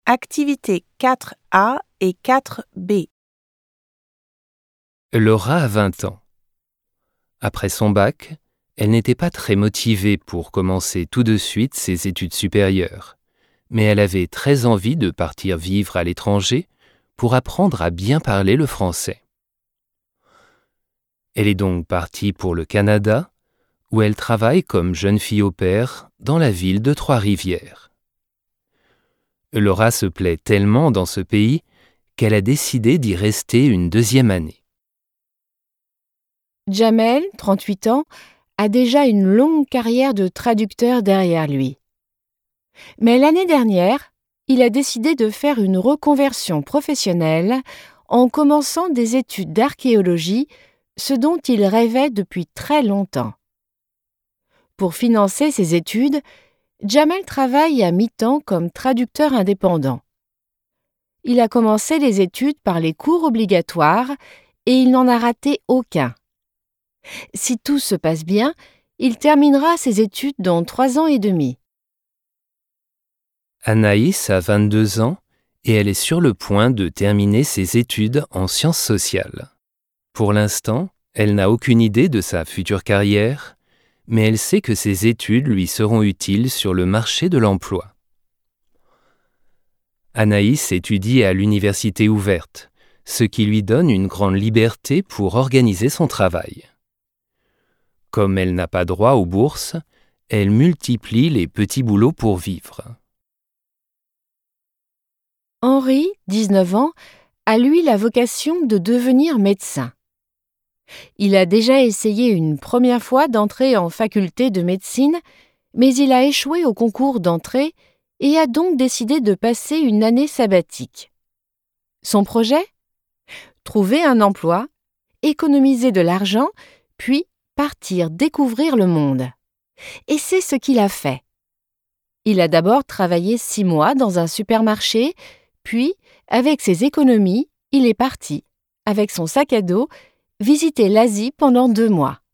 Activités 4A et 4B. Laura a 20 ans. Après son bac, elle n'était pas très motivée pour commencer tout de suite ses études supérieures, mais elle avait très envie de partir vivre à l'étranger pour apprendre à bien parler le français. Elle est donc partie pour le Canada, où elle travaille comme jeune fille au pair dans la ville de Trois-Rivières. Laura se plaît tellement dans ce pays qu'elle a décidé d'y rester une deuxième année. Jamel, 38 ans, a déjà une longue carrière de traducteur derrière lui. Mais l'année dernière, il a décidé de faire une reconversion professionnelle en commençant des études d'archéologie, ce dont il rêvait depuis très longtemps. Pour financer ses études, Jamel travaille à mi-temps comme traducteur indépendant. Il a commencé les études par les cours obligatoires et il n'en a raté aucun. Si tout se passe bien, il terminera ses études dans 3 ans et demi. Anaïs a 22 ans et elle est sur le point de terminer ses études en sciences sociales. Pour l'instant, elle n'a aucune idée de sa future carrière, mais elle sait que ses études lui seront utiles sur le marché de l'emploi. Anaïs étudie à l'université ouverte, ce qui lui donne une grande liberté pour organiser son travail. Comme elle n'a pas droit aux bourses, elle multiplie les petits boulots pour vivre. Henri, 19 ans, a lui la vocation de devenir médecin. Il a déjà essayé une première fois d'entrer en faculté de médecine, mais il a échoué au concours d'entrée et a donc décidé de passer une année sabbatique. Son projet ? Trouver un emploi, économiser de l'argent, puis partir découvrir le monde. Et c'est ce qu'il a fait. Il a d'abord travaillé 6 mois dans un supermarché, puis, avec ses économies, il est parti, avec son sac à dos, visiter l'Asie pendant 2 mois.